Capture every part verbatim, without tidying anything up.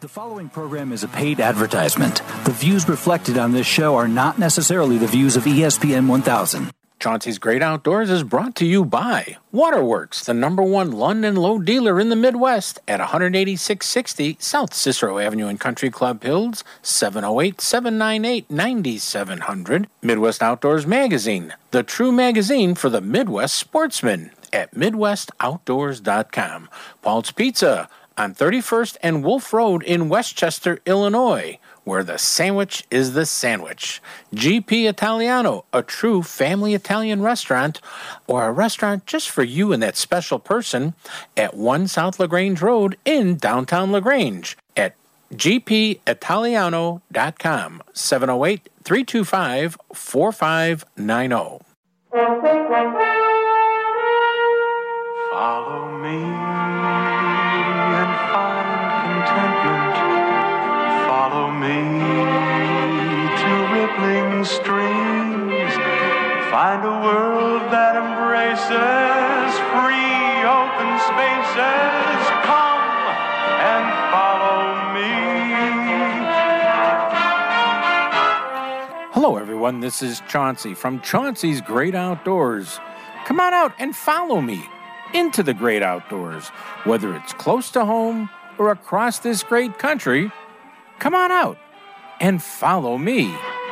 The following program is a paid advertisement. The views reflected on this show are not necessarily the views of E S P N one thousand. Chauncey's Great Outdoors is brought to you by Waterworks, the number one Lund and Lowe dealer in the Midwest at one eighty-six sixty South Cicero Avenue in Country Club Hills, seven oh eight, seven nine eight, nine seven zero zero. Midwest Outdoors Magazine, the true magazine for the Midwest sportsman at midwest outdoors dot com. Paul's Pizza on thirty-first and Wolf Road in Westchester, Illinois, where the sandwich is the sandwich. G P Italiano, a true family Italian restaurant, or a restaurant just for you and that special person at one South LaGrange Road in downtown LaGrange at g p italiano dot com, seven oh eight, three two five, four five nine oh. Follow me and find contentment. Follow me to rippling streams. Find a world that embraces free open spaces. Come and follow me. Hello everyone, this is Chauncey from Chauncey's Great Outdoors. Come on out and follow me into the great outdoors, whether it's close to home or across this great country. Come on out and follow me.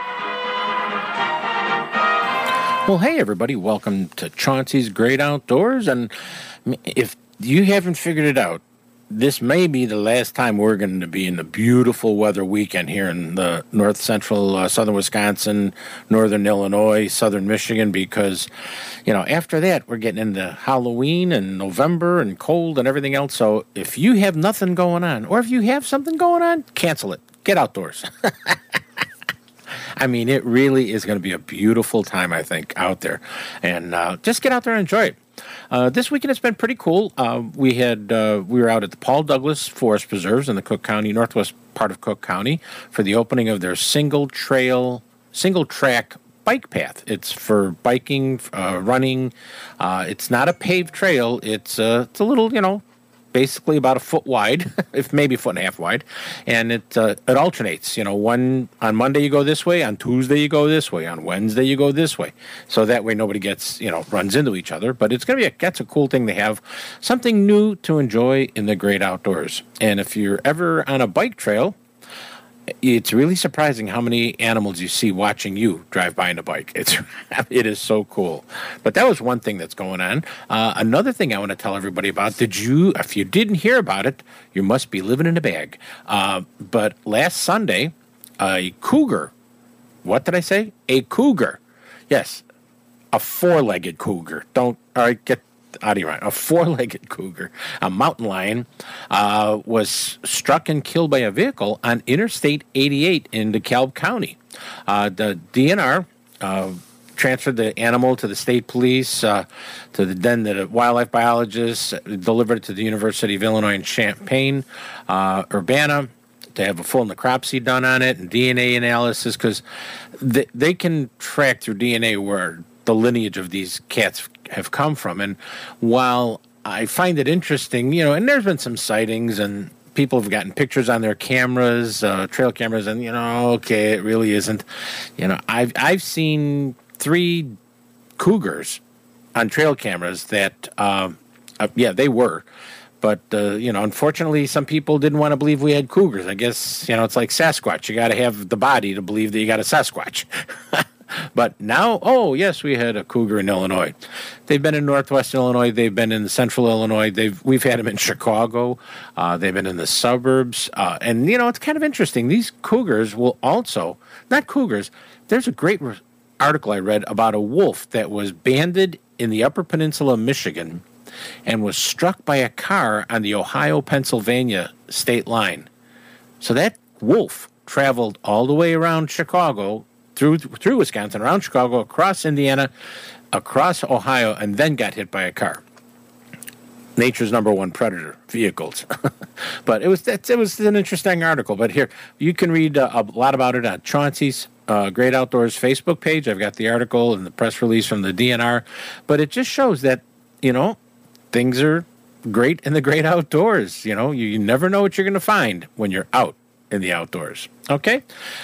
Well, hey everybody, welcome to Chauncey's Great Outdoors, and if you haven't figured it out, this may be the last time we're going to be in the beautiful weather weekend here in the north central, uh, southern Wisconsin, northern Illinois, southern Michigan, because, you know, after that, we're getting into Halloween and November and cold and everything else. So if you have nothing going on, or if you have something going on, cancel it. Get outdoors. I mean, it really is going to be a beautiful time, I think, out there. And uh, just get out there and enjoy it. Uh, this weekend it's been pretty cool. Uh, we had uh, we were out at the Paul Douglas Forest Preserves in the Cook County, northwest part of Cook County, for the opening of their single trail, single track bike path. It's for biking, uh, running. Uh, it's not a paved trail. It's uh, it's a little, you know, basically about a foot wide, if maybe a foot and a half wide, and it uh, it alternates. You know, one on Monday you go this way, on Tuesday you go this way, on Wednesday you go this way, so that way nobody gets, you know, runs into each other. But it's gonna be a that's a cool thing to have, something new to enjoy in the great outdoors. And if you're ever on a bike trail, it's really surprising how many animals you see watching you drive by on a bike. It's it is so cool. But that was one thing that's going on. Uh, another thing I want to tell everybody about. Did you? If you didn't hear about it, you must be living in a bag. Uh, but last Sunday, a cougar. What did I say? A cougar. Yes, a four-legged cougar. Don't. All right, get out of your mind. A four-legged cougar, a mountain lion, uh, was struck and killed by a vehicle on Interstate eighty-eight in DeKalb County. Uh, the D N R uh, transferred the animal to the state police, uh, to the then the wildlife biologists, delivered it to the University of Illinois in Champaign, uh, Urbana, to have a full necropsy done on it and D N A analysis, because they, they can track through D N A where the lineage of these cats have come from. And while I find it interesting, you know, and there's been some sightings and people have gotten pictures on their cameras, uh, trail cameras, and, you know, okay, it really isn't. You know, I've, I've seen three cougars on trail cameras that, uh, uh, yeah, they were. But, uh, you know, unfortunately, some people didn't want to believe we had cougars. I guess, you know, it's like Sasquatch. You got to have the body to believe that you got a Sasquatch. But now, oh, yes, we had a cougar in Illinois. They've been in northwest Illinois. They've been in central Illinois. They've We've had them in Chicago. Uh, they've been in the suburbs. Uh, and, you know, it's kind of interesting. These cougars will also, not cougars, there's a great re- article I read about a wolf that was banded in the Upper Peninsula of Michigan and was struck by a car on the Ohio-Pennsylvania state line. So that wolf traveled all the way around Chicago, through through Wisconsin, around Chicago, across Indiana, across Ohio, and then got hit by a car. Nature's number one predator, vehicles. But it was it was an interesting article. But here, you can read uh, a lot about it on Chauncey's uh, Great Outdoors Facebook page. I've got the article and the press release from the D N R. But it just shows that, you know, things are great in the great outdoors. You know, you, you never know what you're going to find when you're out in the outdoors. Okay?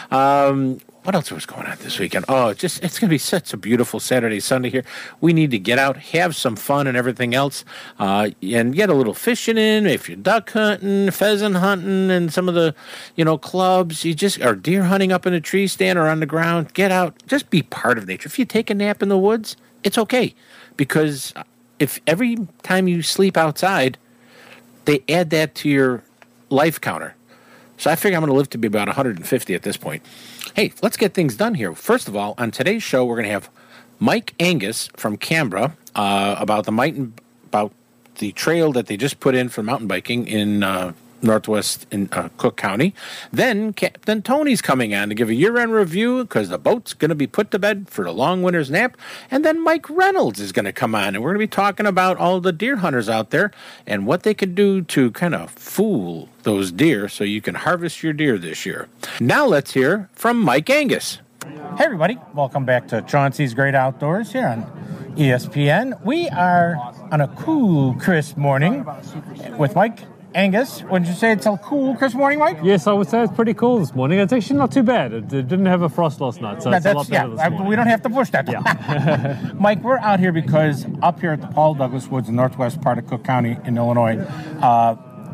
Um, what else was going on this weekend? Oh, it's just it's going to be such a beautiful Saturday, Sunday here. We need to get out, have some fun and everything else, uh, and get a little fishing in. If you're duck hunting, pheasant hunting, and some of the, you know, clubs, you just are deer hunting up in a tree stand or on the ground. Get out. Just be part of nature. If you take a nap in the woods, it's okay. Because if every time you sleep outside, they add that to your life counter. So I figure I'm going to live to be about one hundred fifty at this point. Hey, let's get things done here. First of all, on today's show, we're going to have Mike Angus from Canberra uh, about the mountain, about the trail that they just put in for mountain biking in uh, Northwest in uh, Cook County. Then Captain Tony's coming on to give a year-end review because the boat's going to be put to bed for the long winter's nap. And then Mike Reynolds is going to come on, and we're going to be talking about all the deer hunters out there and what they could do to kind of fool those deer so you can harvest your deer this year. Now let's hear from Mike Angus. Hey everybody, welcome back to Chauncey's Great Outdoors here on E S P N. We are on a cool, crisp morning with Mike Angus. Wouldn't you say it's a cool, crisp morning, Mike? Yes, I would say it's pretty cool this morning. It's actually not too bad. It, it didn't have a frost last night, so No, it's a lot better yeah, this I- morning. we don't have to push that. Yeah. Mike, we're out here because up here at the Paul Douglas Woods in northwest part of Cook County in Illinois, uh,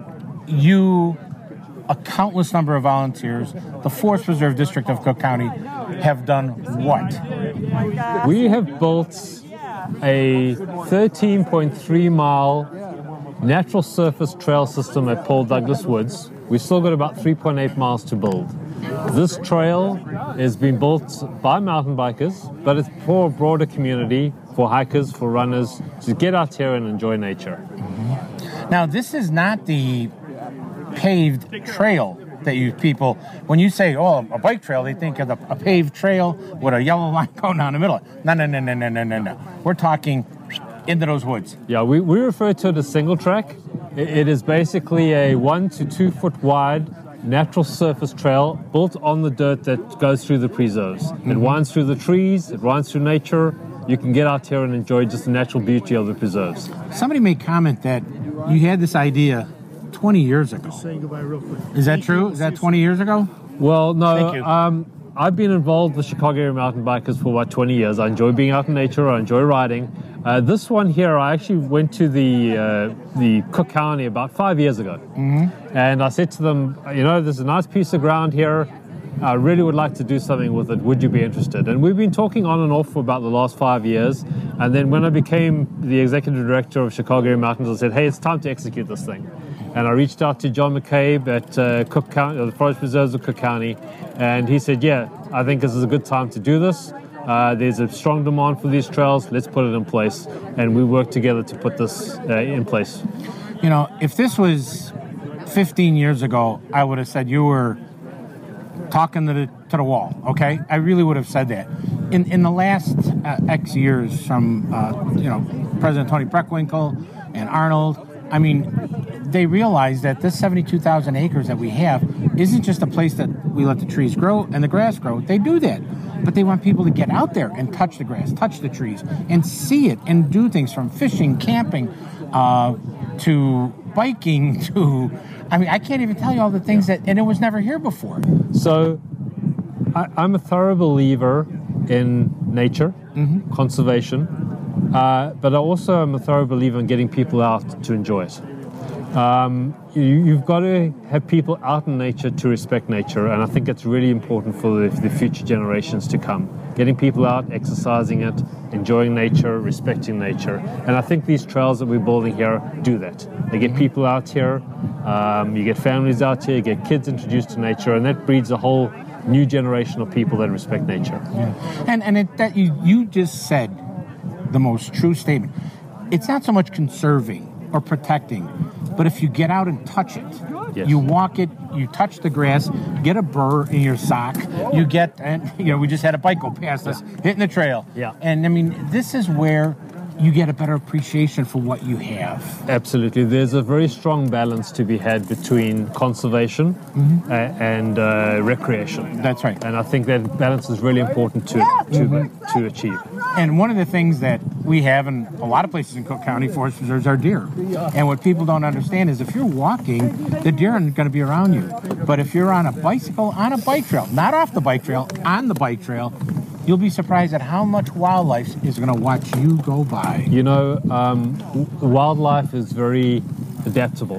you, a countless number of volunteers, the Forest Preserve District of Cook County, have done what? We have built a thirteen point three mile natural surface trail system at Paul Douglas Woods. We've still got about three point eight miles to build. This trail has been built by mountain bikers, but it's for a broader community, for hikers, for runners, to get out here and enjoy nature. Now, this is not the paved trail that you people, when you say, oh, a bike trail, they think of the, a paved trail with a yellow line going down the middle. No, no, no, no, no, no, no, no. We're talking into those woods. Yeah, we, we refer to it as single track. It, it is basically a one to two foot wide natural surface trail built on the dirt that goes through the preserves. Mm-hmm. It winds through the trees, it winds through nature. You can get out here and enjoy just the natural beauty of the preserves. Somebody made comment that you had this idea twenty years ago. Is that true? Is that twenty years ago? Well, Thank you. no, um, I've been involved with Chicago area mountain bikers for about twenty years. I enjoy being out in nature, I enjoy riding. Uh, this one here, I actually went to the uh, the Cook County about five years ago. Mm-hmm. And I said to them, you know, there's a nice piece of ground here. I really would like to do something with it. Would you be interested? And we've been talking on and off for about the last five years. And then when I became the executive director of Chicago Area Mountains, I said, hey, it's time to execute this thing. And I reached out to John McCabe at uh, Cook County, the Forest Preserves of Cook County, and he said, yeah, I think this is a good time to do this. Uh, there's a strong demand for these trails. Let's put it in place. And we worked together to put this uh, in place. You know, if this was fifteen years ago, I would have said you were talking to the to the wall, okay? I really would have said that. In in the last uh, X years from, uh, you know, President Tony Preckwinkle and Arnold, I mean, they realized that this seventy-two thousand acres that we have isn't just a place that we let the trees grow and the grass grow. They do that. But they want people to get out there and touch the grass, touch the trees, and see it and do things from fishing, camping, uh, to biking, to... I mean, I can't even tell you all the things that... And it was never here before. So I, I'm a thorough believer in nature, mm-hmm. conservation, uh, but I also am a thorough believer in getting people out to enjoy it. Um, you, you've got to have people out in nature to respect nature, and I think it's really important for the, for the future generations to come. Getting people out, exercising it, enjoying nature, respecting nature. And I think these trails that we're building here do that. They get people out here, um, you get families out here, you get kids introduced to nature, and that breeds a whole new generation of people that respect nature. Yeah. And and it, that you, you just said the most true statement. It's not so much conserving or protecting, but if you get out and touch it, yes. You walk it, you touch the grass, get a burr in your sock, you get, and you know, we just had a bike go past us, hitting the trail. Yeah. And I mean, this is where you get a better appreciation for what you have. Absolutely. There's a very strong balance to be had between conservation mm-hmm. uh, and uh, recreation. That's right. And I think that balance is really important to to, mm-hmm. to achieve. And one of the things that we have in a lot of places in Cook County forest preserves are deer. And what people don't understand is if you're walking, the deer aren't going to be around you. But if you're on a bicycle, on a bike trail, not off the bike trail, on the bike trail, you'll be surprised at how much wildlife is going to watch you go by. You know, um, w- wildlife is very adaptable.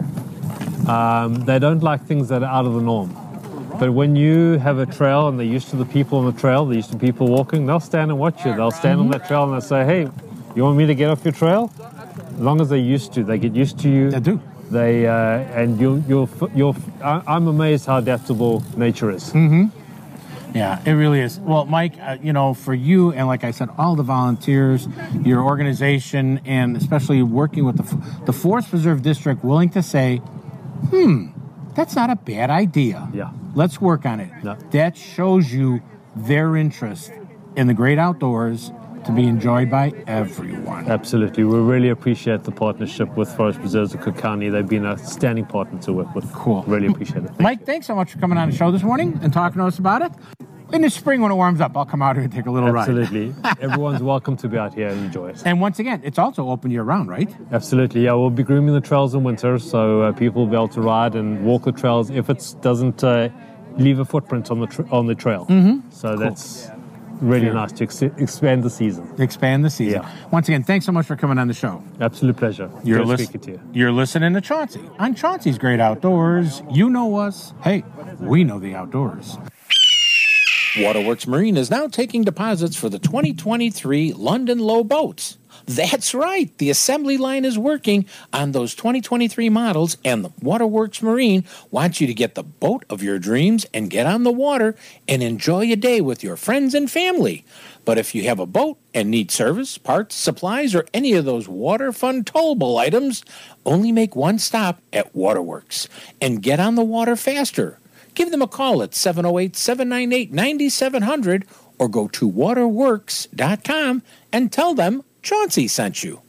Um, they don't like things that are out of the norm. But when you have a trail and they're used to the people on the trail, they're used to people walking, they'll stand and watch you. They'll stand on that trail and they'll say, hey, you want me to get off your trail? As long as they're used to, they get used to you. They do. They, uh, and you'll, you'll, you'll, I'm amazed how adaptable nature is. Mm-hmm. Yeah, it really is. Well, Mike, uh, you know, for you and like I said, all the volunteers, your organization, and especially working with the, the Forest Preserve District willing to say, hmm, that's not a bad idea. Yeah. Let's work on it. No. That shows you their interest in the great outdoors to be enjoyed by everyone. Absolutely. We really appreciate the partnership with Forest Preserves of Cook County. They've been a standing partner to work with. Cool. Really appreciate it. Thank Mike, you. thanks so much for coming on the show this morning and talking to us about it. In the spring when it warms up, I'll come out here and take a little Absolutely. ride. Everyone's welcome to be out here and enjoy it. And once again, it's also open year-round, right? Absolutely. Yeah, we'll be grooming the trails in winter, so uh, people will be able to ride and walk the trails if it doesn't uh, leave a footprint on the tra- on the trail. Mm-hmm. So cool. That's really Fair. nice to ex- expand the season. Expand the season. Yeah. Once again, thanks so much for coming on the show. Absolute pleasure. You're, Great lis- speaking to you. you're listening to Chauncey on Chauncey's Great Outdoors. You know us. Hey, we know the outdoors. Waterworks Marine is now taking deposits for the twenty twenty-three London Low boats. That's right, the assembly line is working on those twenty twenty-three models, and the Waterworks Marine wants you to get the boat of your dreams and get on the water and enjoy a day with your friends and family. But if you have a boat and need service, parts, supplies, or any of those water fun towable items, only make one stop at Waterworks and get on the water faster. Give them a call at seven oh eight, seven nine eight, nine seven zero zero or go to waterworks dot com and tell them Chauncey sent you.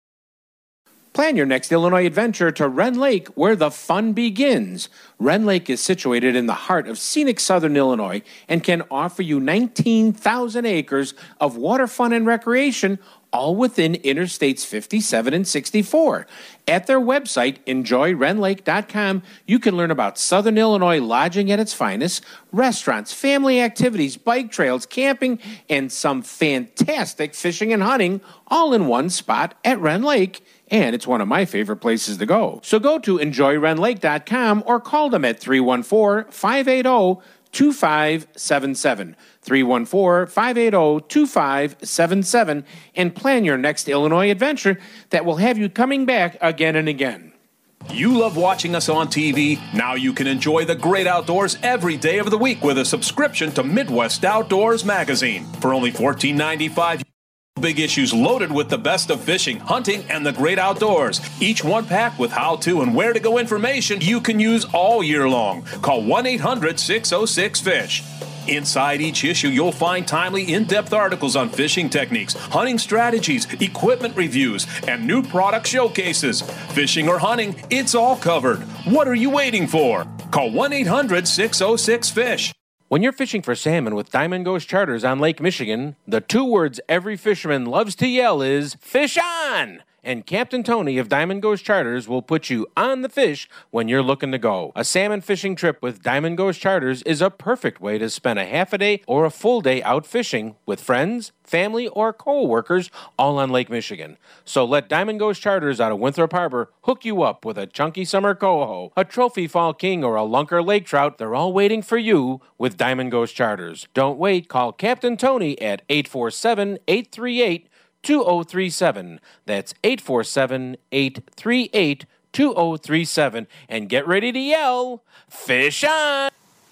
Plan your next Illinois adventure to Wren Lake, where the fun begins. Wren Lake is situated in the heart of scenic southern Illinois and can offer you nineteen thousand acres of water fun and recreation, all within Interstates fifty-seven and sixty-four. At their website, enjoy ren lake dot com, you can learn about Southern Illinois lodging at its finest, restaurants, family activities, bike trails, camping, and some fantastic fishing and hunting, all in one spot at Wren Lake. And it's one of my favorite places to go. So go to enjoy ren lake dot com or call them at three one four, five eight zero, two five seven seven. three one four, five eight zero, two five seven seven and plan your next Illinois adventure that will have you coming back again and again. You love watching us on T V? Now you can enjoy the great outdoors every day of the week with a subscription to Midwest Outdoors magazine. For only fourteen ninety-five, big issues loaded with the best of fishing, hunting, and the great outdoors. Each one packed with how-to and where-to-go information you can use all year long. Call one eight hundred, six oh six, fish. Inside each issue, you'll find timely, in-depth articles on fishing techniques, hunting strategies, equipment reviews, and new product showcases. Fishing or hunting, it's all covered. What are you waiting for? Call one eight hundred, six oh six, fish. When you're fishing for salmon with Diamond Ghost Charters on Lake Michigan, the two words every fisherman loves to yell is, "Fish on!" And Captain Tony of Diamond Ghost Charters will put you on the fish when you're looking to go. A salmon fishing trip with Diamond Ghost Charters is a perfect way to spend a half a day or a full day out fishing with friends, family, or co-workers all on Lake Michigan. So let Diamond Ghost Charters out of Winthrop Harbor hook you up with a chunky summer coho, a trophy fall king, or a lunker lake trout. They're all waiting for you with Diamond Ghost Charters. Don't wait. Call Captain Tony at eight four seven, eight three eight, two oh three seven. That's eight four seven, eight three eight, two oh three seven. And get ready to yell, "Fish on!"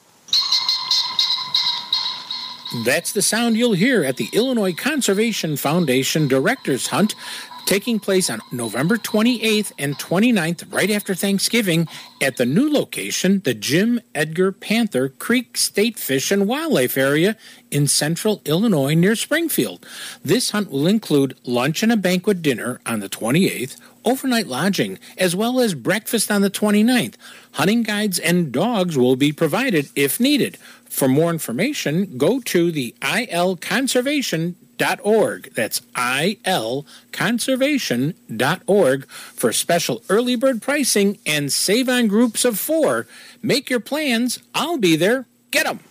That's the sound you'll hear at the Illinois Conservation Foundation Directors Hunt, taking place on November twenty-eighth and twenty-ninth, right after Thanksgiving, at the new location, the Jim Edgar Panther Creek State Fish and Wildlife Area in central Illinois near Springfield. This hunt will include lunch and a banquet dinner on the twenty-eighth, overnight lodging, as well as breakfast on the twenty-ninth. Hunting guides and dogs will be provided if needed. For more information, go to the I L conservation dot org. That's I L conservation dot org for special early bird pricing and save on groups of four. Make your plans. I'll be there. Get 'em.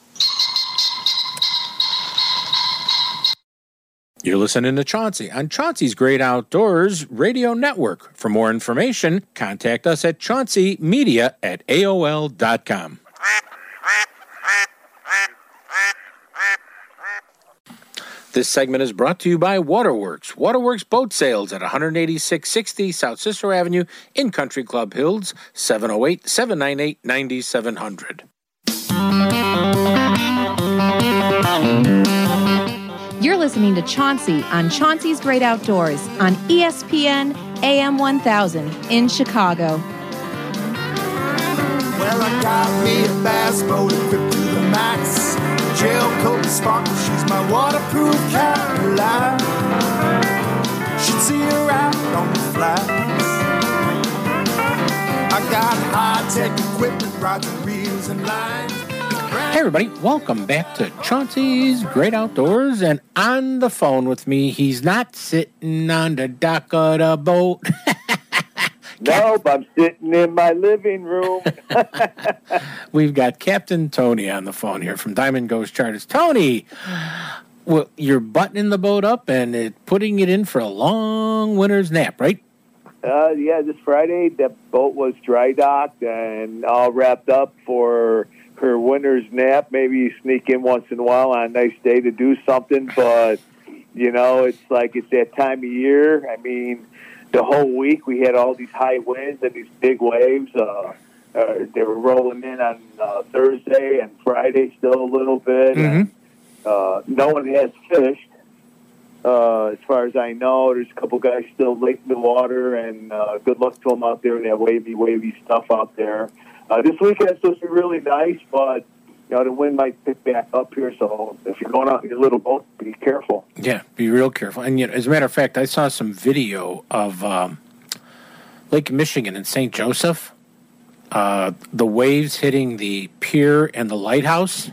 You're listening to Chauncey on Chauncey's Great Outdoors Radio Network. For more information, contact us at chaunceymedia at A O L dot com. This segment is brought to you by Waterworks. Waterworks Boat Sales at one eighty-six sixty South Cicero Avenue in Country Club Hills, seven oh eight, seven nine eight, nine seven zero zero. You're listening to Chauncey on Chauncey's Great Outdoors on E S P N A M one thousand in Chicago. Well, I got me a bass boat equipped to the max. Gel coat sparkle, she's my waterproof Caroline. Should see her out on the flats. I got high-tech equipment, rods and reels and lines. Hey everybody, welcome back to Chauncey's Great Outdoors, and on the phone with me, he's not sitting on the dock of the boat. Nope, I'm sitting in my living room. We've got Captain Tony on the phone here from Diamond Ghost Charters. Tony, well, you're buttoning the boat up and it, putting it in for a long winter's nap, right? Uh, yeah, this Friday, the boat was dry docked and all wrapped up for her winter's nap. Maybe you sneak in once in a while on a nice day to do something, but, you know, it's like it's that time of year. I mean, the whole week we had all these high winds and these big waves. Uh, uh, they were rolling in on uh, Thursday and Friday still a little bit. Mm-hmm. And, uh, no one has fished. Uh, as far as I know, there's a couple guys still late in the water, and uh, good luck to them out there in that wavy, wavy stuff out there. Uh, this weekend is supposed to be really nice, but you know, the wind might pick back up here, so if you're going out in your little boat, be careful. Yeah, be real careful. And you know, as a matter of fact, I saw some video of um, Lake Michigan in Saint Joseph, uh, the waves hitting the pier and the lighthouse.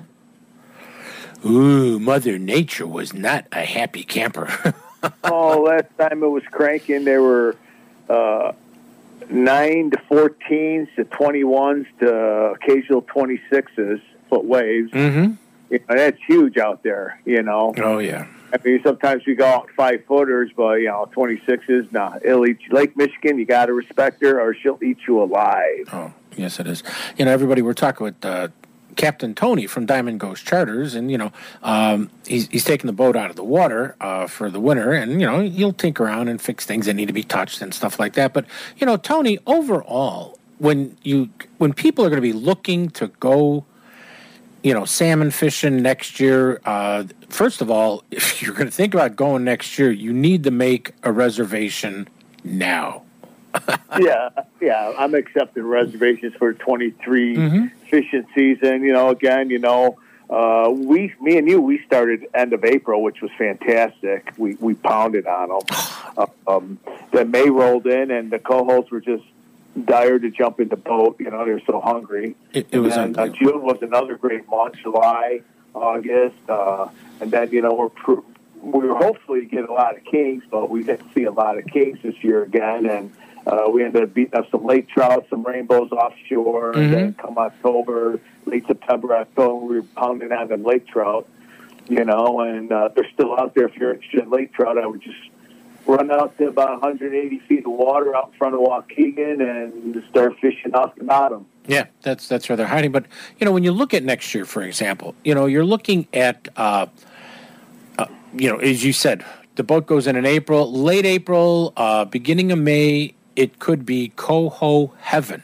Ooh, Mother Nature was not a happy camper. Oh, last time it was cranking, there were uh, nine to fourteens to twenty-ones to occasional twenty-sixes foot waves. Mm-hmm. You know, that's huge out there, you know. Oh, yeah. I mean, sometimes we go out five footers, but, you know, twenty-sixes, nah. It'll eat you. Lake Michigan, you got to respect her or she'll eat you alive. Oh, yes, it is. You know, everybody, we're talking with uh, Captain Tony from Diamond Ghost Charters, and, you know, um, he's, he's taking the boat out of the water uh, for the winter, and, you know, he'll tinker around and fix things that need to be touched and stuff like that. But, you know, Tony, overall, when you when people are going to be looking to go, you know, salmon fishing next year, uh, first of all, if you're going to think about going next year, you need to make a reservation now. yeah, yeah, I'm accepting reservations for twenty-three Mm-hmm. fishing season. You know, again, you know, uh, we, me and you, we started end of April, which was fantastic. We we pounded on them. Uh, um, then May rolled in, and the co-hosts were just dire to jump in the boat. You know, they're so hungry. It, it was and, uh, June was another great month. July, August, uh, and then you know we're. Pr- we were hopefully get a lot of kings, but we didn't see a lot of kings this year again, and. Uh, we ended up beating up some lake trout, some rainbows offshore, Mm-hmm. and then come October, late September, October, we were pounding on them lake trout, you know, and uh, they're still out there. If you're interested in lake trout, I would just run out to about one hundred eighty feet of water out in front of Waukegan and start fishing off the bottom. Yeah, that's that's where they're hiding. But, you know, when you look at next year, for example, you know, you're looking at, uh, uh, you know, as you said, the boat goes in in April, late April, uh, beginning of May. It could be coho heaven.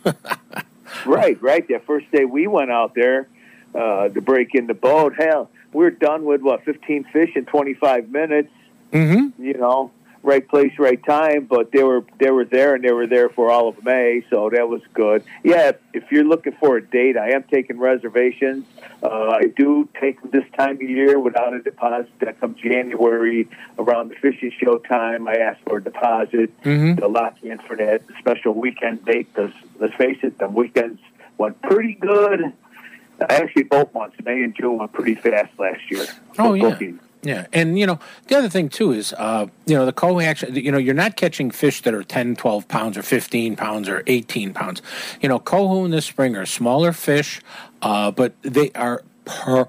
Right, right. That first day we went out there uh, to break in the boat, hell, we were done with, what, fifteen fish in twenty-five minutes. Mm-hmm. You know, right place, right time, but they were they were there, and they were there for all of May, so that was good. Yeah, if you're looking for a date, I am taking reservations. Uh, I do take them this time of year without a deposit. That come January, around the fishing show time, I ask for a deposit Mm-hmm. to lock you in for that special weekend date, because, let's face it, the weekends went pretty good. Actually, both months, May and June, went pretty fast last year. Oh, yeah. Booking. Yeah, and, you know, the other thing, too, is, uh, you know, the coho actually, you know, you're not catching fish that are ten, twelve pounds or fifteen pounds or eighteen pounds. You know, coho in the spring are smaller fish, uh, but they are per-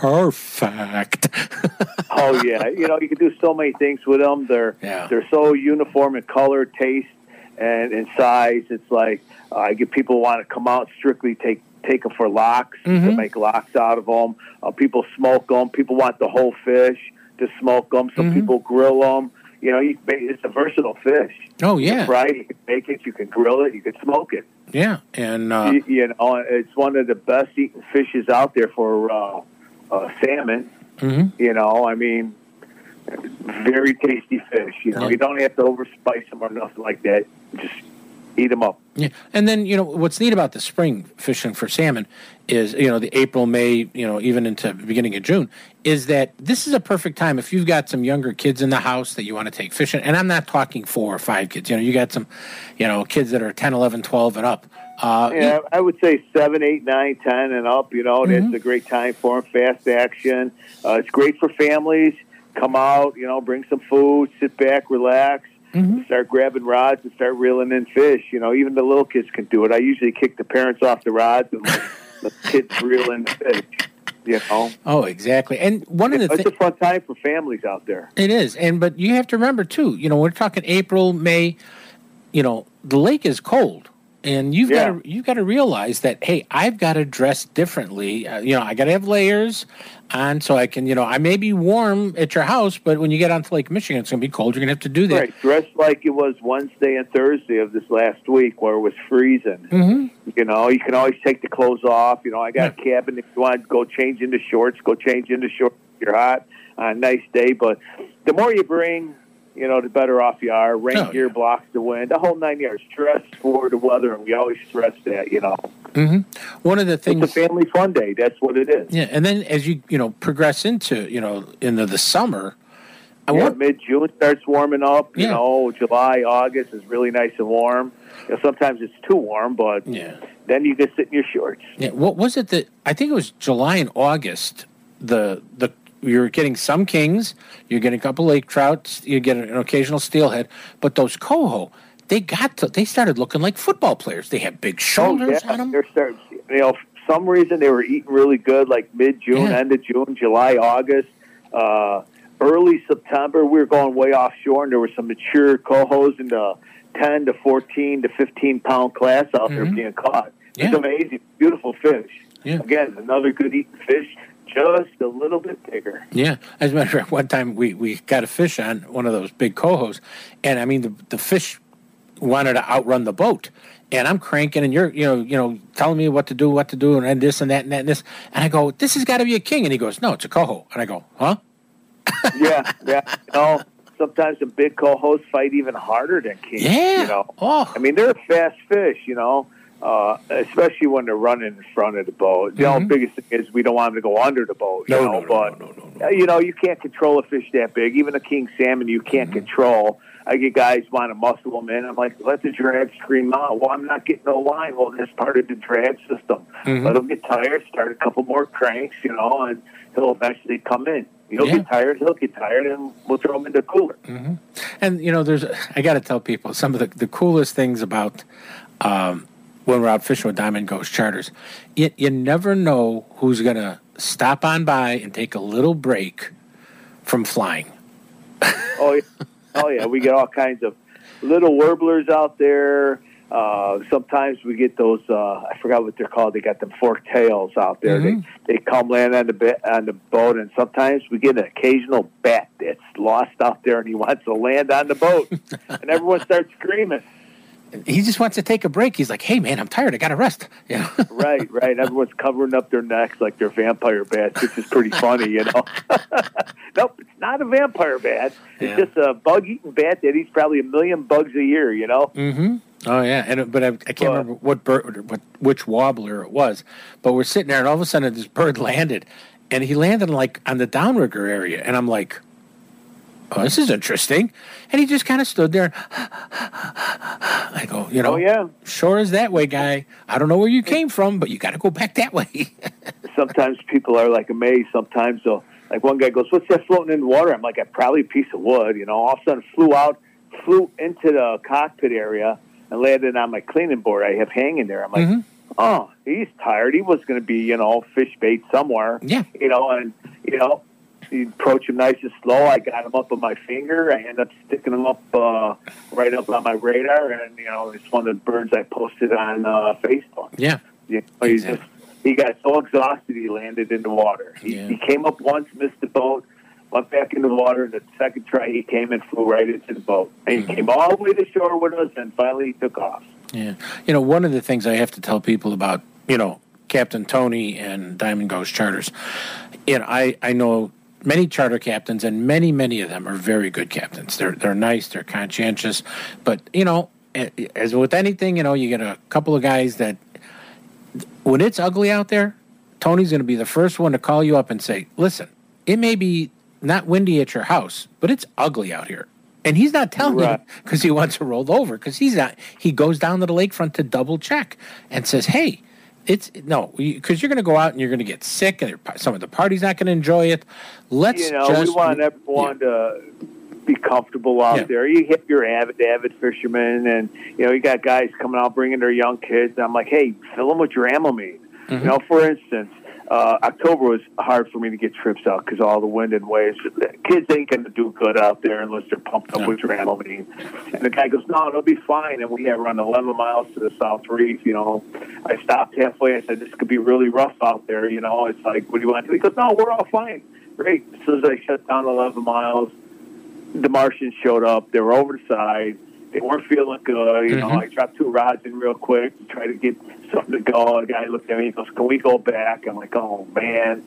perfect. Oh, yeah. You know, you can do so many things with them. They're, yeah. they're so uniform in color, taste, and in size. It's like uh, I get people want to come out strictly take take them for locks, Mm-hmm. to make locks out of them. Uh, people smoke them. People want the whole fish to smoke them. Some Mm-hmm. people grill them. You know, you, it's a versatile fish. Oh, You yeah. can fry it, you can bake it, you can grill it, you can smoke it. Yeah, and, uh, you, you know, it's one of the best eaten fishes out there for uh, uh, salmon. Mm-hmm. You know, I mean, very tasty fish. You know, Yeah. you don't have to overspice them or nothing like that. Just eat them up. yeah. And then, you know, what's neat about the spring fishing for salmon is, you know, the April, May, you know, even into the beginning of June, is that this is a perfect time if you've got some younger kids in the house that you want to take fishing. And I'm not talking four or five kids. You know, you got some, you know, kids that are ten, eleven, twelve and up. Uh, Yeah, I would say seven, eight, nine, ten, and up. You know, Mm-hmm. that's a great time for them. Fast action. Uh, it's great for families. Come out, you know, bring some food, sit back, relax, Mm-hmm. start grabbing rods and start reeling in fish. You know, even the little kids can do it. I usually kick the parents off the rods and let the kids reel in the fish. You know, Oh, exactly. And one of the it's things. a fun time for families out there. It is, and but you have to remember too. You know, we're talking April, May. You know, the lake is cold, and you've Yeah. got to you've got to realize that. Hey, I've got to dress differently. Uh, you know, I got to have layers on so I can. You know, I may be warm at your house, but when you get onto Lake Michigan, it's going to be cold. You're going to have to do that. Right, dress like it was Wednesday and Thursday of this last week where it was freezing. Mm-hmm. You know, you can always take the clothes off. You know, I got a cabin. If you want to go change into shorts, go change into shorts if you're hot on a nice day. But the more you bring, you know, the better off you are. Rain Oh, gear yeah. blocks the wind. The whole nine yards. Dress for the weather, and we always stress that, you know. Mm-hmm. One of the It's things. a family fun day. That's what it is. Yeah, and then as you you know progress into you know into the summer, I Yeah, want mid-June starts warming up. You Yeah. know, July, August is really nice and warm. You know, sometimes it's too warm, but yeah. then you can sit in your shorts. Yeah, what was it that I think it was July and August? The the you're getting some kings, you're getting a couple lake trouts, you get an occasional steelhead, but those coho, they got to, they started looking like football players. They had big shoulders oh, yeah. on them. They're starting, you know, for some reason they were eating really good, like mid-June, Yeah. end of June, July, August, uh, early September. We were going way offshore, and there were some mature cohos in the ten to fourteen to fifteen pound class out there being caught. It's Mm-hmm. Yeah. amazing, beautiful fish. Yeah. Again, another good eating fish, just a little bit bigger. Yeah, as a matter of fact, one time we, we got a fish on one of those big cohos, and I mean the the fish wanted to outrun the boat, and I'm cranking, and you're you know you know telling me what to do, what to do, and this and that and that and this, and I go, this has got to be a king, and he goes, no, it's a coho, and I go, huh? yeah, yeah. You know, sometimes the big cohos fight even harder than kings. Yeah. You know, Oh. I mean they're fast fish. You know, uh, especially when they're running in front of the boat. The Mhm. only biggest thing is we don't want them to go under the boat. No, you no, know, no, but no, no, no, uh, you know you can't control a fish that big. Even a king salmon, you can't Mm-hmm. control. I get guys want to muscle them in. I'm like, let the drag scream out. Well, I'm not getting no line. Well, that's part of the drag system. Mhm. Let him get tired, start a couple more cranks, you know, and he'll eventually come in. He'll Yeah. get tired, he'll get tired, and we'll throw him in the cooler. And you know, there's I got to tell people some of the, the coolest things about um, when we're out fishing with Diamond Ghost Charters. You, you never know who's going to stop on by and take a little break from flying. Oh, yeah. Oh, yeah. We get all kinds of little warblers out there. Uh, sometimes we get those, uh, I forgot what they're called. They got them forked tails out there. Mhm. They they come land on the, ba- on the boat, and sometimes we get an occasional bat that's lost out there, and he wants to land on the boat. And everyone starts screaming. He just wants to take a break. He's like, "Hey, man, I'm tired. I got to rest." You know? Right, right. Everyone's covering up their necks like they're vampire bats, which is pretty funny, you know. Nope, it's not a vampire bat. It's Yeah. just a bug-eating bat that eats probably a million bugs a year, you know. Mm-hmm. Oh yeah, and it- but I, I can't But- remember what bird, what which wobbler it was. But we're sitting there, and all of a sudden, this bird landed, and he landed like on the downrigger area, and I'm like, "Oh, this is interesting." And he just kind of stood there. I go, you know, Oh, yeah. sure is that way, guy. I don't know where you came from, but you got to go back that way. Sometimes people are like amazed. Sometimes they'll like one guy goes, "What's that floating in the water?" I'm like, "Probably a piece of wood." You know, all of a sudden flew out, flew into the cockpit area and landed on my cleaning board I have hanging there. I'm like, Mm-hmm. "Oh, he's tired. He was going to be, you know, fish bait somewhere." Yeah. You know, and you know, you approach him nice and slow. I got him up on my finger. I ended up sticking him up uh, right up on my radar, and you know, it's one of the birds I posted on uh, Facebook. Yeah. You know, he Exactly. just he got so exhausted he landed in the water. He, Yeah. he came up once, missed the boat, went back in the water. The second try he came and flew right into the boat. And Mm-hmm. he came all the way to shore with us, and finally he took off. Yeah. You know, one of the things I have to tell people about, you know, Captain Tony and Diamond Ghost Charters, you know, I, I know many charter captains, and many, many of them are very good captains. They're they're nice, they're conscientious, but, you know, as with anything, you know, you get a couple of guys that, when it's ugly out there, Tony's going to be the first one to call you up and say, listen, it may be not windy at your house, but it's ugly out here. And he's not telling Right. you because he wants to roll over, because he's not. He goes down to the lakefront to double check and says, hey, it's no, because you're going to go out and you're going to get sick, and some of the party's not going to enjoy it. Let's You know, just, we want everyone to be comfortable out Yeah. there. You hit your avid, avid fishermen, and, you know, you got guys coming out bringing their young kids. I'm like, hey, fill them with Dramamine. Mm-hmm. You know, for instance, uh, October was hard for me to get trips out because all the wind and waves. Kids ain't going to do good out there unless they're pumped up No. with Dramamine. And the guy goes, no, it'll be fine. And we had run eleven miles to the South Reef. You know, I stopped halfway. I said, this could be really rough out there. You know, it's like, what do you want to do? He goes, no, we're all fine. Great. As soon as I shut down eleven miles, the Martians showed up. They were over the side. They weren't feeling good. You know, Mhm. I dropped two rods in real quick to try to get something to go. The guy looked at me and goes, can we go back? I'm like, oh, man.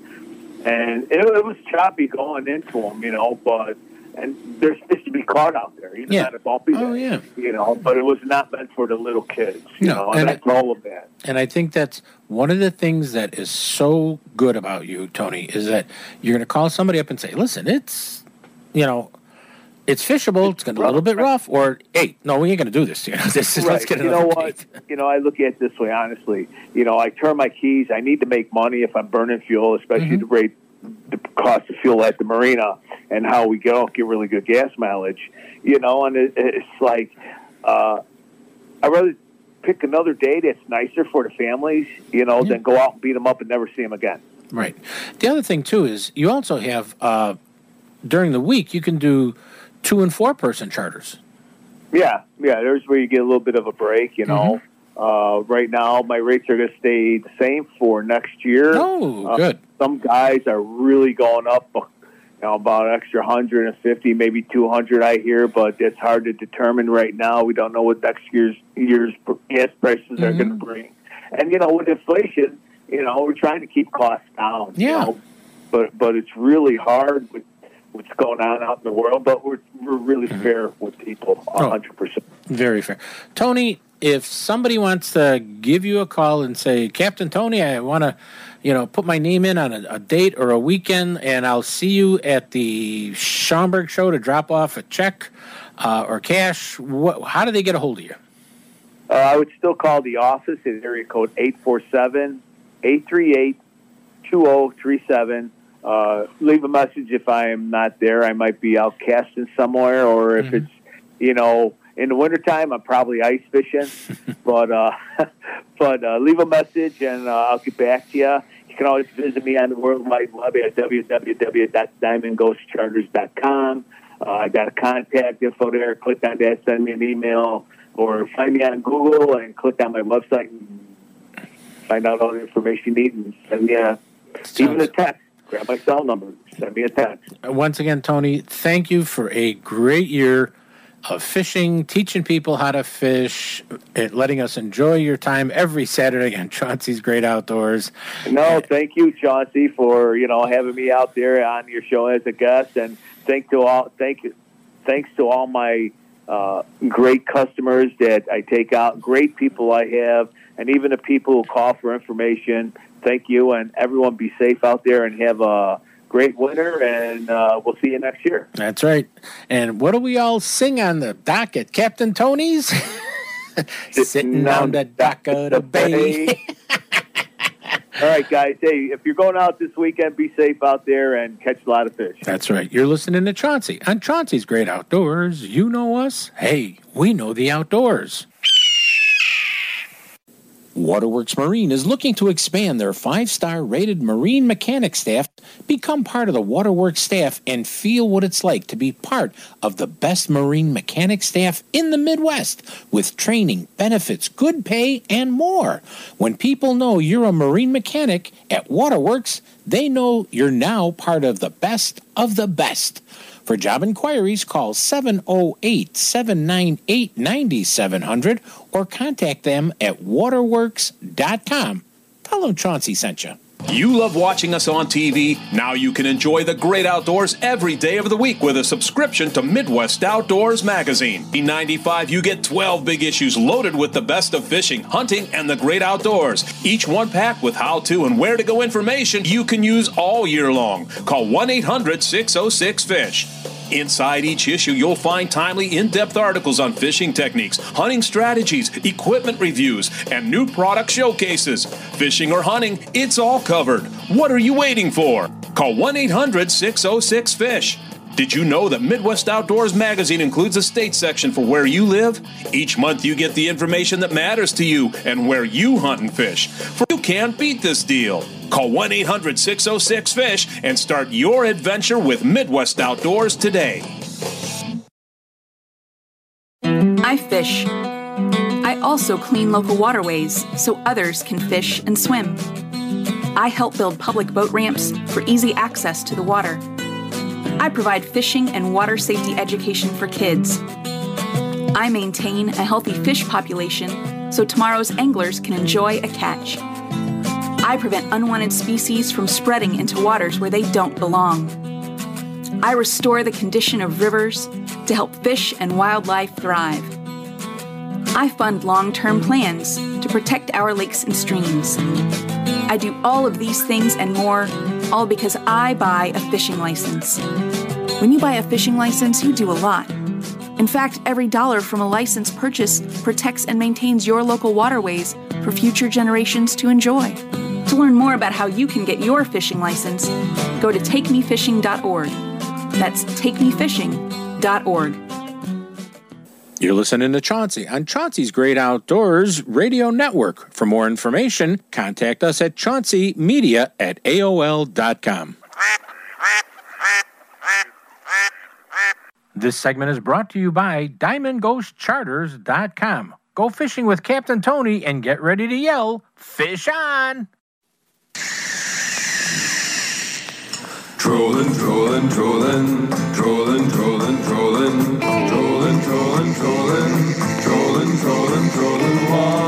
And it, it was choppy going into them, you know, but and there's fish to be caught out there. Even Yeah. not a bumpy Oh, day, yeah. You know, but it was not meant for the little kids, you No, know, and, and I told them that. And I think that's one of the things that is so good about you, Tony, is that you're going to call somebody up and say, listen, it's, you know, it's fishable, it's going to be a little bit rough, or, hey, no, we ain't going to do this. You know, this is, let's Right. get You know another what? date. You know, I look at it this way, honestly. You know, I turn my keys. I need to make money if I'm burning fuel, especially Mhm. the rate, the cost of fuel at the marina, and how we go get really good gas mileage. You know, and it, it's like uh, I'd rather pick another day that's nicer for the families, you know, Yeah. than go out and beat them up and never see them again. Right. The other thing, too, is you also have, uh, during the week, you can do two and four person charters. Yeah, yeah. There's where you get a little bit of a break. You know, uh, right now my rates are going to stay the same for next year. Oh, Uh, good. Some guys are really going up, you know, about an extra one hundred fifty, maybe two hundred. I hear, but it's hard to determine right now. We don't know what next year's year's gas prices are Mhm. going to bring. And you know, with inflation, you know, we're trying to keep costs down. Yeah. You know, but but it's really hard with what's going on out in the world. But we're we're really fair with people, a Oh. hundred percent. Very fair. Tony, if somebody wants to give you a call and say, Captain Tony, I want to, you know, put my name in on a, a date or a weekend, and I'll see you at the Schaumburg show to drop off a check uh, or cash, what, how do they get a hold of you? Uh, I would still call the office at area code eight four seven, eight three eight, two zero three seven. Uh, leave a message if I am not there. I might be out casting somewhere, or if Mhm. it's, you know, in the wintertime, I'm probably ice fishing. but uh, but uh, leave a message, and uh, I'll get back to you. You can always visit me on the World Wide Web at w w w dot diamond ghost charters dot com. Uh, I got a contact info there. Click on that, send me an email, or find me on Google and click on my website and find out all the information you need, and send me a, even a text. Grab my cell number, send me a text. Once again, Tony, thank you for a great year of fishing, teaching people how to fish, and letting us enjoy your time every Saturday on Chauncey's Great Outdoors. No, thank you, Chauncey, for you know having me out there on your show as a guest, and thank to all thank you, thanks to all my uh, great customers that I take out, great people I have, and even the people who call for information. Thank you, and everyone be safe out there and have a great winter, and uh, we'll see you next year. That's right. And what do we all sing on the dock at Captain Tony's? Sitting on the dock of the bay. All right, guys. Hey, if you're going out this weekend, be safe out there and catch a lot of fish. That's right. You're listening to Chauncey on Chauncey's Great Outdoors. You know us. Hey, we know the outdoors. Waterworks Marine is looking to expand their five-star rated marine mechanic staff. Become part of the Waterworks staff and feel what it's like to be part of the best marine mechanic staff in the Midwest with training, benefits, good pay, and more. When people know you're a marine mechanic at Waterworks, they know you're now part of the best of the best. For job inquiries, call seven oh eight, seven nine eight, nine seven zero zero or contact them at waterworks dot com. Tell them Chauncey sent you. You love watching us on T V? Now you can enjoy the great outdoors every day of the week with a subscription to Midwest Outdoors Magazine. In ninety-five, you get twelve big issues loaded with the best of fishing, hunting, and the great outdoors. Each one packed with how-to and where-to-go information you can use all year long. Call one eight hundred, six oh six, fish. Inside each issue, you'll find timely, in-depth articles on fishing techniques, hunting strategies, equipment reviews, and new product showcases. Fishing or hunting, it's all covered. What are you waiting for? Call one eight hundred, six oh six, fish. Did you know that Midwest Outdoors Magazine includes a state section for where you live? Each month you get the information that matters to you and where you hunt and fish. For you can't beat this deal. Call one eight hundred, six oh six, fish and start your adventure with Midwest Outdoors today. I fish. I also clean local waterways so others can fish and swim. I help build public boat ramps for easy access to the water. I provide fishing and water safety education for kids. I maintain a healthy fish population so tomorrow's anglers can enjoy a catch. I prevent unwanted species from spreading into waters where they don't belong. I restore the condition of rivers to help fish and wildlife thrive. I fund long-term plans to protect our lakes and streams. I do all of these things and more, all because I buy a fishing license. When you buy a fishing license, you do a lot. In fact, every dollar from a license purchase protects and maintains your local waterways for future generations to enjoy. To learn more about how you can get your fishing license, go to take me fishing dot org. That's take me fishing dot org. You're listening to Chauncey on Chauncey's Great Outdoors Radio Network. For more information, contact us at chauncey media at A O L dot com. This segment is brought to you by diamond ghost charters dot com. Go fishing with Captain Tony and get ready to yell, fish on! Trolling, trolling, trolling, trolling, trolling, trolling, trolling, trolling, trolling, trolling, trolling, trolling,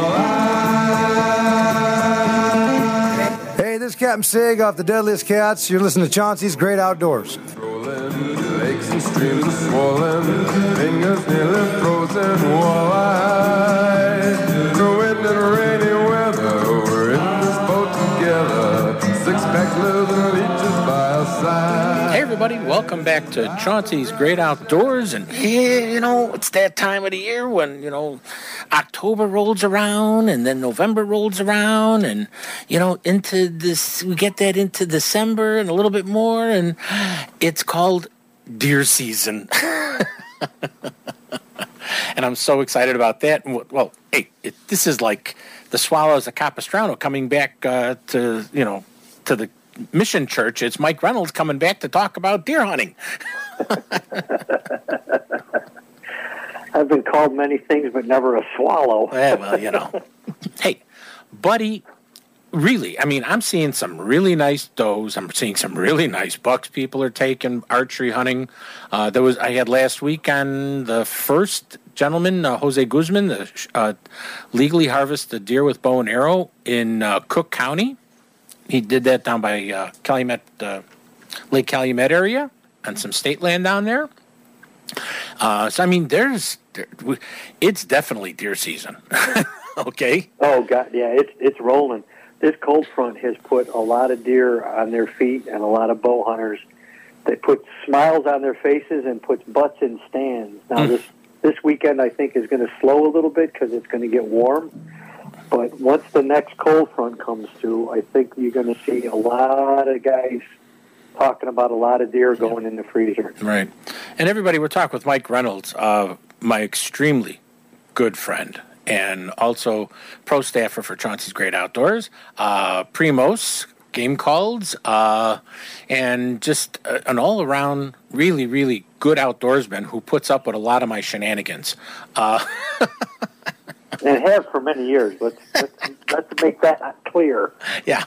walleye. Hey, this is Captain Sig off the Deadliest Cats. You're listening to Chauncey's Great Outdoors. Trolling, lakes and streams are swollen, fingers nearly frozen, walleye. The wind and rainy weather, we're in this boat together, six-pack living leeches by our side. Hey everybody, welcome back to Chauncey's Great Outdoors. And yeah, you know, it's that time of the year when, you know, October rolls around and then November rolls around and, you know, into this, we get that into December and a little bit more, and it's called deer season. And I'm so excited about that. Well, hey, it, this is like the Swallows of Capistrano coming back uh, to, you know, to the Mission Church. It's Mike Reynolds coming back to talk about deer hunting. I've been called many things, but never a swallow. Yeah, well, you know. Hey, buddy, really, I mean, I'm seeing some really nice does. I'm seeing some really nice bucks people are taking archery hunting. Uh, there was I had last week on the first gentleman, uh, Jose Guzman, the, uh, legally harvested deer with bow and arrow in uh, Cook County. He did that down by uh, Calumet, uh, Lake Calumet area, and some state land down there. Uh, so I mean, there's, there, it's definitely deer season. Okay. Oh God, yeah, it's it's rolling. This cold front has put a lot of deer on their feet, and a lot of bow hunters. They put smiles on their faces and puts butts in stands. Now mm. this this weekend, I think, is going to slow a little bit because it's going to get warm. But once the next cold front comes through, I think you're going to see a lot of guys talking about a lot of deer going in the freezer. Right. And everybody, we're talking with Mike Reynolds, uh, my extremely good friend, and also pro staffer for Chauncey's Great Outdoors, uh, Primos, Game Calls, uh, and just a, an all-around really, really good outdoorsman who puts up with a lot of my shenanigans. Uh, and have for many years. Let's, let's, let's make that clear. Yeah.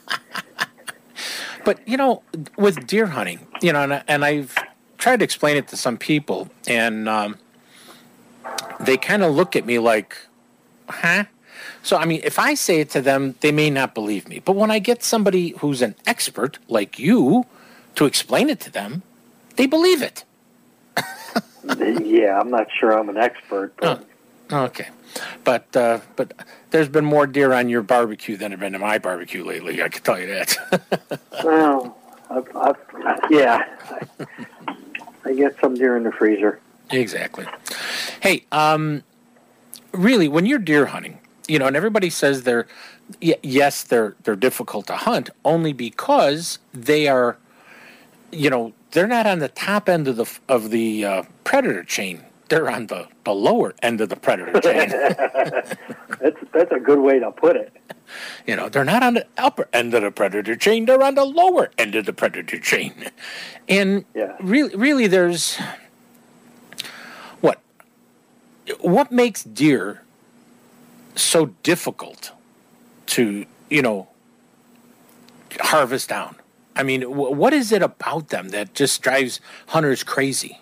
But, you know, with deer hunting, you know, and, and I've tried to explain it to some people, and um, they kind of look at me like, huh? So, I mean, if I say it to them, they may not believe me. But when I get somebody who's an expert like you to explain it to them, they believe it. Yeah, I'm not sure I'm an expert. But... Oh, okay. But uh, but there's been more deer on your barbecue than have been on my barbecue lately, I can tell you that. Well, I've, I've, yeah. I, I get some deer in the freezer. Exactly. Hey, um, really, when you're deer hunting, you know, and everybody says they're, yes, they're they're difficult to hunt only because they are, you know, they're not on the top end of the of the uh, predator chain. They're on the, the lower end of the predator chain. that's that's a good way to put it. You know, they're not on the upper end of the predator chain. They're on the lower end of the predator chain. And yeah. really, really, there's what what makes deer so difficult to, you know, harvest down? I mean, w- what is it about them that just drives hunters crazy?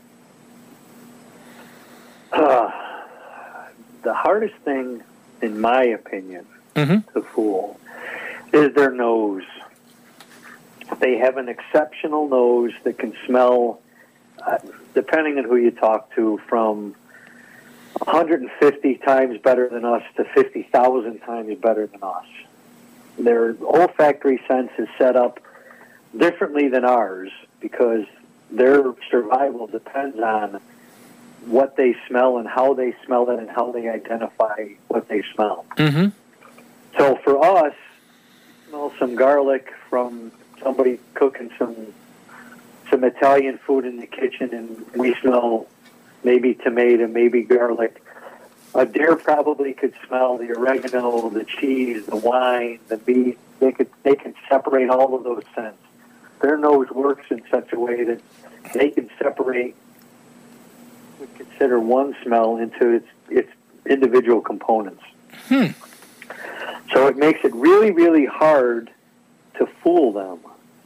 Uh, the hardest thing, in my opinion, mm-hmm. to fool is their nose. They have an exceptional nose that can smell, uh, depending on who you talk to, from one hundred fifty times better than us to fifty thousand times better than us. Their olfactory sense is set up differently than ours because their survival depends on what they smell and how they smell it and how they identify what they smell. Mm-hmm. So for us, smell some garlic from somebody cooking some some Italian food in the kitchen, and we smell maybe tomato, maybe garlic. A deer probably could smell the oregano, the cheese, the wine, the meat. They could they can separate all of those scents. Their nose works in such a way that they can separate, we consider one smell into its its individual components. Hmm. So it makes it really, really hard to fool them.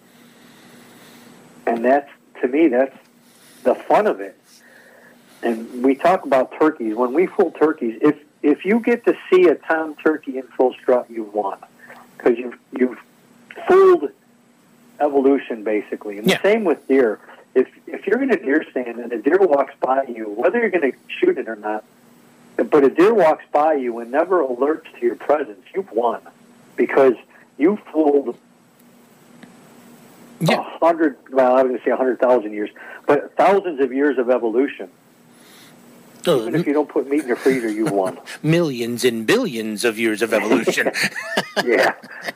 And that's, to me, that's the fun of it. And we talk about turkeys. When we fool turkeys, if if you get to see a tom turkey in full strut, you've won. Because you've, you've fooled evolution, basically. And yeah. the same with deer. If if you're in a deer stand and a deer walks by you, whether you're going to shoot it or not, but a deer walks by you and never alerts to your presence, you've won. Because you fooled a yeah. hundred, well, I was going to say a hundred thousand years, but thousands of years of evolution. Uh, Even if you don't put meat in your freezer, you've won. Millions and billions of years of evolution. Yeah.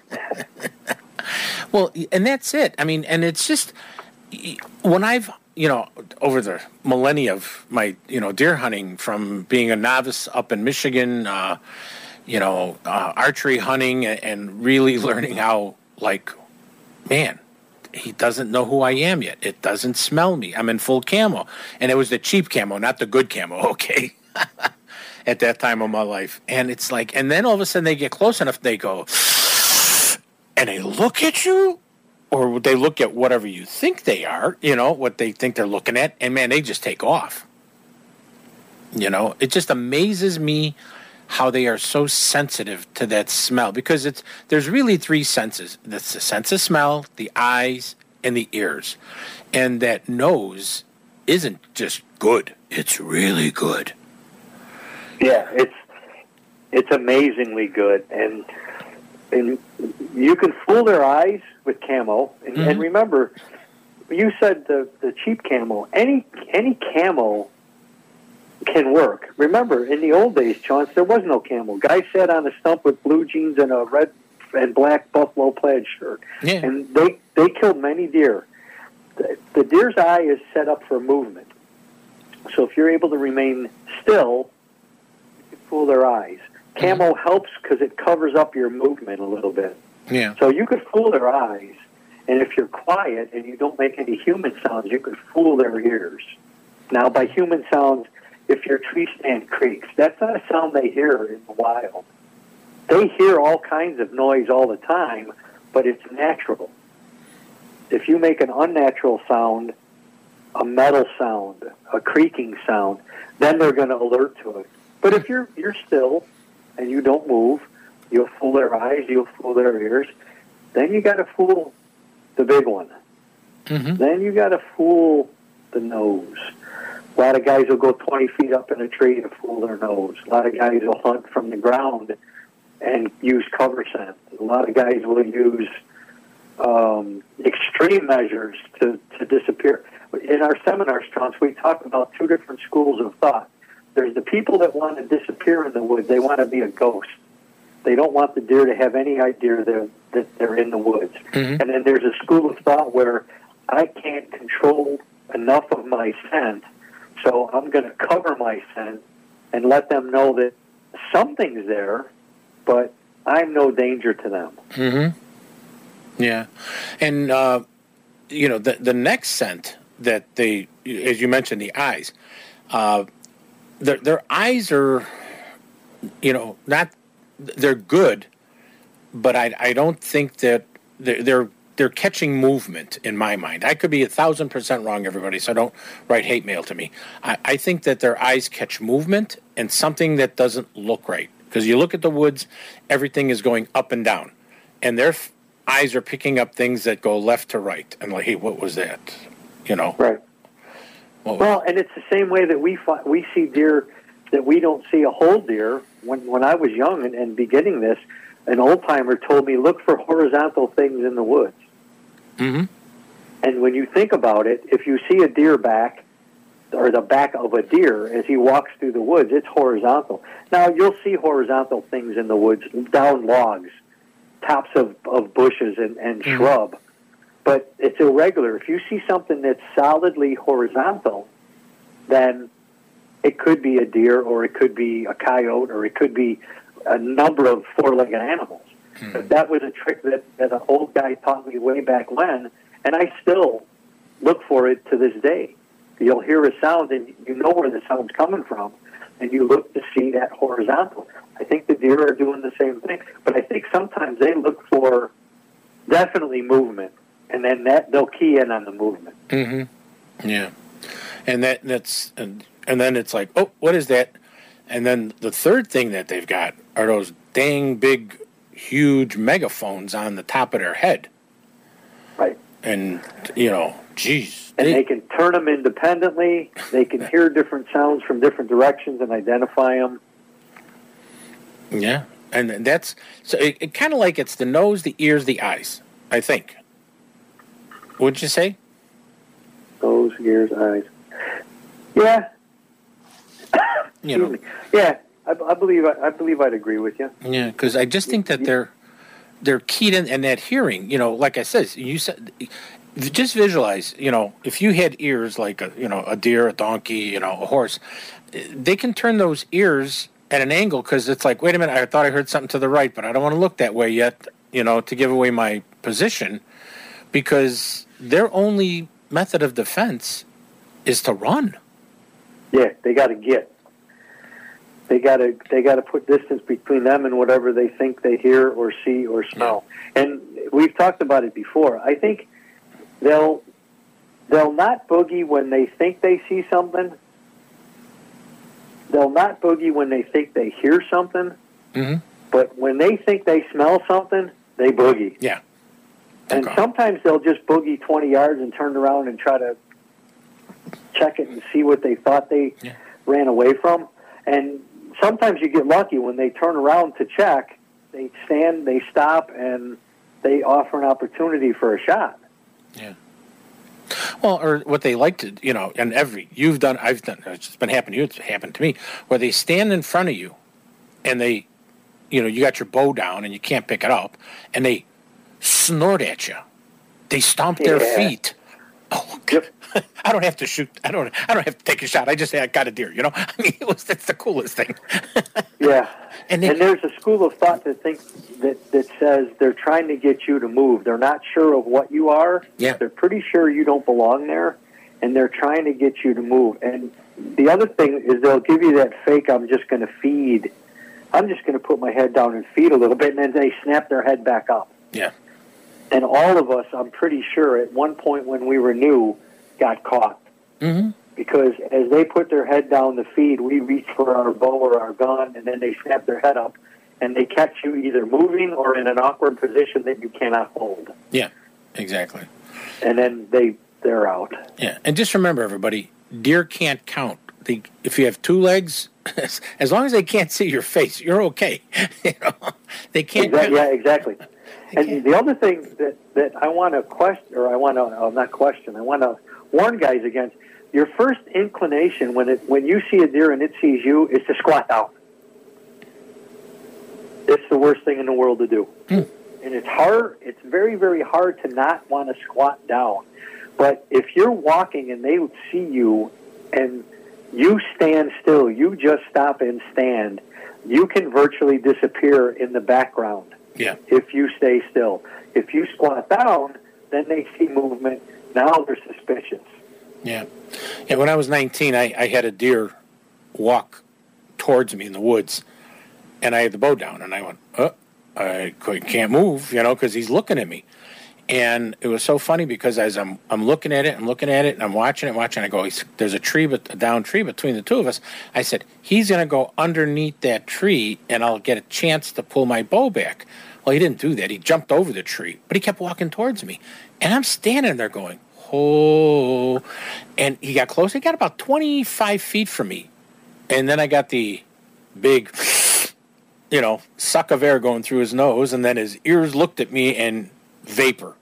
Well, and that's it. I mean, and it's just, when I've, you know, over the millennia of my, you know, deer hunting, from being a novice up in Michigan, uh, you know, uh, archery hunting, and really learning how, like, man, he doesn't know who I am yet. It doesn't smell me. I'm in full camo. And it was the cheap camo, not the good camo, okay? At that time of my life. And it's like, and then all of a sudden they get close enough, they go, and they look at you, or they look at whatever you think they are, you know, what they think they're looking at, and man, they just take off. You know, it just amazes me how they are so sensitive to that smell, because it's there's really three senses. That's the sense of smell, the eyes, and the ears. And that nose isn't just good, it's really good. Yeah, it's it's amazingly good. And and you can fool their eyes with camo. And, mm-hmm. and remember, you said the, the cheap camo. Any any camo can work. Remember, in the old days, Chance, there was no camel. Guys sat on a stump with blue jeans and a red and black buffalo plaid shirt, yeah. and they they killed many deer. The, the deer's eye is set up for movement, so if you're able to remain still, you can fool their eyes. Camo mm-hmm. helps because it covers up your movement a little bit. Yeah. So you could fool their eyes, and if you're quiet and you don't make any human sounds, you could fool their ears. Now, by human sounds, if your tree stand creaks, that's not a sound they hear in the wild. They hear all kinds of noise all the time, but it's natural. If you make an unnatural sound, a metal sound, a creaking sound, then they're going to alert to it. But if you're you're still and you don't move, you'll fool their eyes, you'll fool their ears. Then you got to fool the big one. Mm-hmm. Then you got to fool the nose. A lot of guys will go twenty feet up in a tree to fool their nose. A lot of guys will hunt from the ground and use cover scent. A lot of guys will use um, extreme measures to, to disappear. In our seminars, Trunks, we talk about two different schools of thought. There's the people that want to disappear in the woods. They want to be a ghost. They don't want the deer to have any idea they're, that they're in the woods. Mm-hmm. And then there's a school of thought where I can't control enough of my scent, so I'm going to cover my scent and let them know that something's there, but I'm no danger to them. Mm-hmm. Yeah. And, uh, you know, the, the next scent that they, as you mentioned, the eyes, uh, their, their eyes are, you know, not, they're good, but I, I don't think that they're, they're they're catching movement in my mind. I could be a thousand percent wrong, everybody, so don't write hate mail to me. I, I think that their eyes catch movement and something that doesn't look right. Because you look at the woods, everything is going up and down. And their f- eyes are picking up things that go left to right. And like, hey, what was that? You know? Right. Well, and it's the same way that we fi- we see deer that we don't see a whole deer. When, when I was young and, and beginning this, an old-timer told me, look for horizontal things in the woods. Mm-hmm. And when you think about it, if you see a deer back, or the back of a deer as he walks through the woods, it's horizontal. Now, you'll see horizontal things in the woods, down logs, tops of, of bushes and, and mm-hmm. shrub, but it's irregular. If you see something that's solidly horizontal, then it could be a deer, or it could be a coyote, or it could be a number of four-legged animals. Mm-hmm. But that was a trick that, that an old guy taught me way back when, and I still look for it to this day. You'll hear a sound, and you know where the sound's coming from, and you look to see that horizontal. I think the deer are doing the same thing, but I think sometimes they look for definitely movement, and then that they'll key in on the movement. Mm-hmm. Yeah, and that that's and, and then it's like, oh, what is that? And then the third thing that they've got are those dang big, huge megaphones on the top of their head. Right. And, you know, geez. And they, they can turn them independently. They can hear different sounds from different directions and identify them. Yeah. And that's, so it, it kind of like it's the nose, the ears, the eyes, I think. Would you say? Nose, ears, eyes. Yeah. You know. Yeah, I, I believe I, I believe I'd agree with you. Yeah, because I just think that they're they're keyed in, and that hearing. You know, like I said, you said, just visualize. You know, if you had ears like a you know a deer, a donkey, you know, a horse, they can turn those ears at an angle because it's like, wait a minute, I thought I heard something to the right, but I don't want to look that way yet. You know, to give away my position, because their only method of defense is to run. Yeah, they got to get. They got to they got to put distance between them and whatever they think they hear or see or smell. Yeah. And we've talked about it before. I think they'll they'll not boogie when they think they see something. They'll not boogie when they think they hear something. Mm-hmm. But when they think they smell something, they boogie. Yeah. And okay. Sometimes they'll just boogie twenty yards and turn around and try to check it and see what they thought they yeah. ran away from. And sometimes you get lucky when they turn around to check, they stand, they stop, and they offer an opportunity for a shot. Yeah. Well, or what they like to, you know, and every, you've done, I've done, it's been happening to you, it's happened to me, where they stand in front of you and they, you know, you got your bow down and you can't pick it up, and they snort at you. They stomp their Yeah. feet. Oh, God. I don't have to shoot. I don't. I don't have to take a shot. I just say I got a deer. You know, I mean, it was that's the coolest thing. Yeah, and, and, they, there's a school of thought that thinks that that says they're trying to get you to move. They're not sure of what you are. Yeah. They're pretty sure you don't belong there, and they're trying to get you to move. And the other thing is they'll give you that fake, I'm just going to feed. I'm just going to put my head down and feed a little bit, and then they snap their head back up. Yeah. And all of us, I'm pretty sure, at one point when we were new, got caught. Mm-hmm. Because as they put their head down to feed, we reach for our bow or our gun, and then they snap their head up, and they catch you either moving or in an awkward position that you cannot hold. Yeah, exactly. And then they, they're out. Yeah, and just remember, everybody, deer can't count. They, if you have two legs, as long as they can't see your face, you're okay. You know, they can't. Exactly, yeah, exactly. And the other thing that, that I want to question, or I want to, uh, not question, I want to warn guys against, your first inclination when it when you see a deer and it sees you is to squat down. It's the worst thing in the world to do. Mm. And it's hard, it's very, very hard to not want to squat down. But if you're walking and they see you and you stand still, you just stop and stand, you can virtually disappear in the background. Yeah. If you stay still. If you squat down, then they see movement. Now they're suspicious. Yeah. Yeah, when I was nineteen, I, I had a deer walk towards me in the woods, and I had the bow down, and I went, oh, I can't move, you know, because he's looking at me. And it was so funny because as I'm I'm looking at it, I'm looking at it, and I'm watching it, watching it, I go, there's a tree, but a down tree between the two of us. I said, he's going to go underneath that tree, and I'll get a chance to pull my bow back. Well, he didn't do that. He jumped over the tree, but he kept walking towards me. And I'm standing there going, oh. And he got close. He got about twenty-five feet from me. And then I got the big, you know, suck of air going through his nose, and then his ears looked at me and vapor.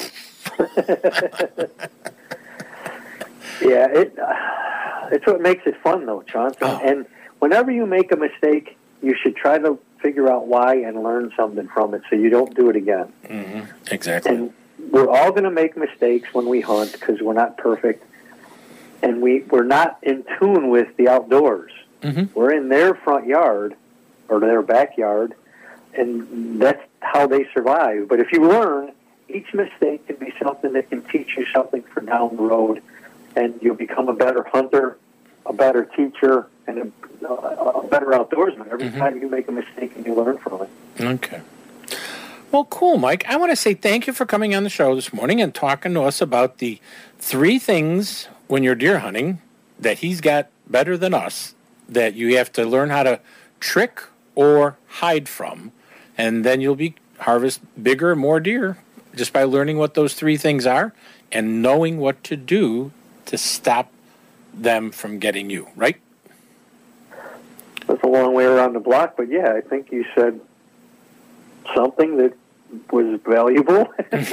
Yeah, it, uh, it's what makes it fun, though, Chauncey. Oh. And whenever you make a mistake, you should try to figure out why and learn something from it so you don't do it again. Mm-hmm. Exactly. And we're all going to make mistakes when we hunt because we're not perfect. And we, we're not in tune with the outdoors. Mm-hmm. We're in their front yard or their backyard, and that's how they survive. But if you learn, each mistake can be something that can teach you something for down the road, and you'll become a better hunter, a better teacher, and a, a better outdoorsman every Mm-hmm. time you make a mistake and you learn from it. Okay. Well, cool, Mike. I want to say thank you for coming on the show this morning and talking to us about the three things when you're deer hunting that he's got better than us that you have to learn how to trick or hide from, and then you'll be harvest bigger, more deer just by learning what those three things are and knowing what to do to stop them from getting you, right? That's a long way around the block, but yeah, I think you said something that was valuable.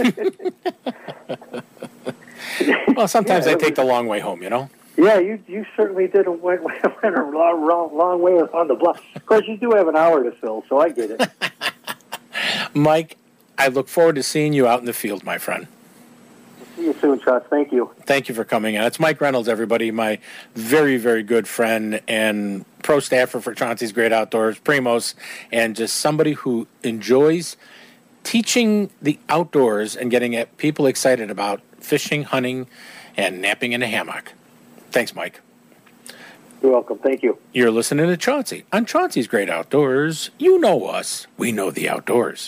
Well, sometimes Yeah, I it take was- the long way home, you know? Yeah, you you certainly did a, went, went a long, long, long way on the block. Of course, you do have an hour to fill, so I get it. Mike, I look forward to seeing you out in the field, my friend. See you soon, Chuck. Thank you. Thank you for coming in. It's Mike Reynolds, everybody, my very, very good friend and pro staffer for Chauncey's Great Outdoors, Primos, and just somebody who enjoys teaching the outdoors and getting people excited about fishing, hunting, and napping in a hammock. Thanks, Mike. You're welcome. Thank you. You're listening to Chauncey on Chauncey's Great Outdoors. You know us. We know the outdoors.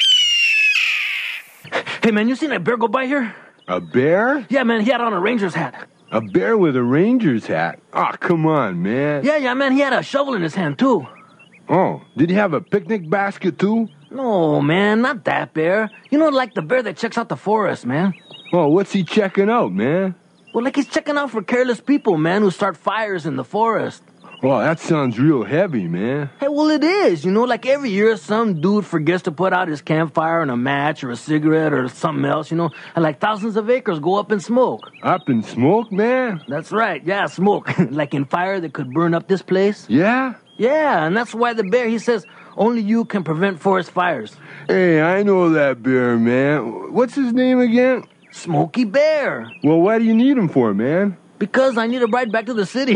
Hey, man, you seen that bear go by here? A bear? Yeah, man, he had on a Ranger's hat. A bear with a Ranger's hat? Oh, come on, man. Yeah, yeah, man, he had a shovel in his hand, too. Oh, did he have a picnic basket, too? No, man, not that bear. You know, like the bear that checks out the forest, man. Oh, what's he checking out, man? Well, like he's checking out for careless people, man, who start fires in the forest. Oh, that sounds real heavy, man. Hey, well, it is. You know, like every year some dude forgets to put out his campfire and a match or a cigarette or something else, you know, and like thousands of acres go up in smoke. Up in smoke, man? That's right, yeah, smoke. Like in fire that could burn up this place. Yeah? Yeah, and that's why the bear, he says, only you can prevent forest fires. Hey, I know that bear, man. What's his name again? Smokey Bear. Well, why do you need him for, man? Because I need a ride back to the city.